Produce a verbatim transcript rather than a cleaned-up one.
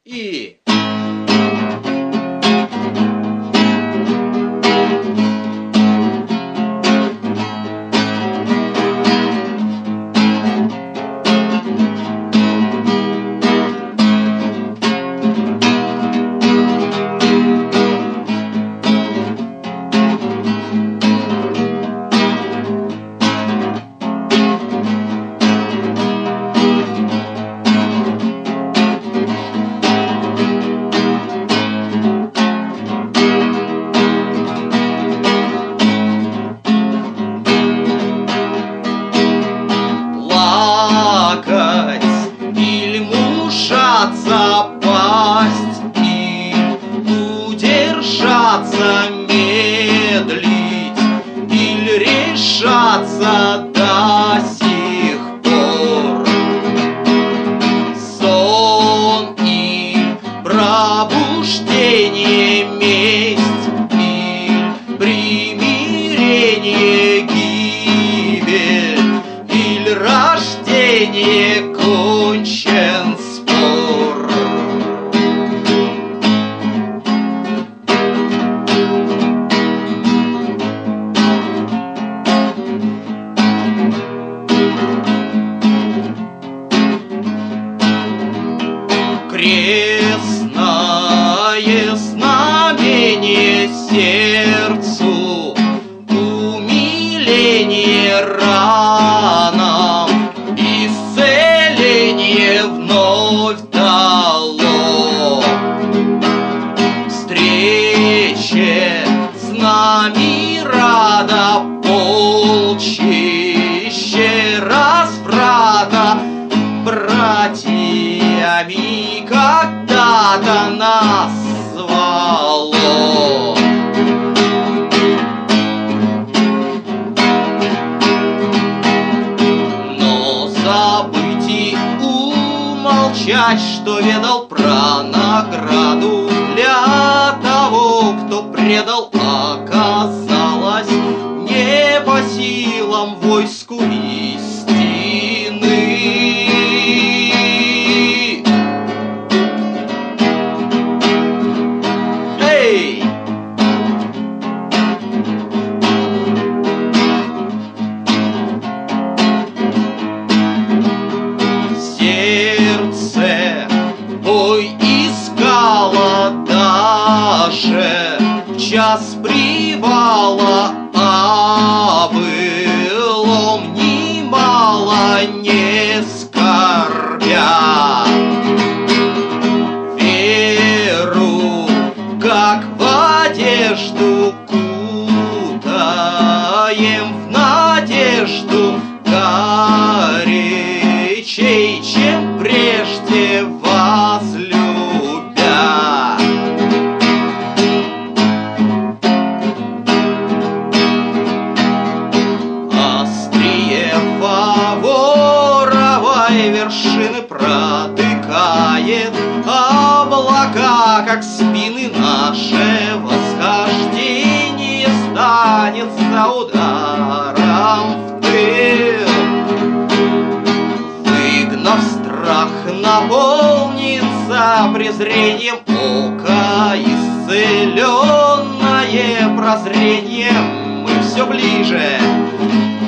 и... Пасть и удержаться, медлить или решаться до сих пор. Сон и пробуждение, месть и примирение, гибель или рождение, кончен спор. Крестное знамение сердцу, умиление ранам, исцеление вновь дало. Встрече с нами рада, полчище разврата, братьями когда-то нас звало. Но забыть и умолчать, что ведал про награду для того, кто предал, оказалось не по силам войску истины. Сердце бой искало даже в час привала, а былом немало не скорбя. Веру, как в одежду, кутаем в надежду, горячей, чем прежде возлюбя. Острие фаворовой вершины протыкает облака, как спины наше восхождение станется ударом в тыл. Выгнав страх, наполнится презрением ока, исцеленное прозрением мы все ближе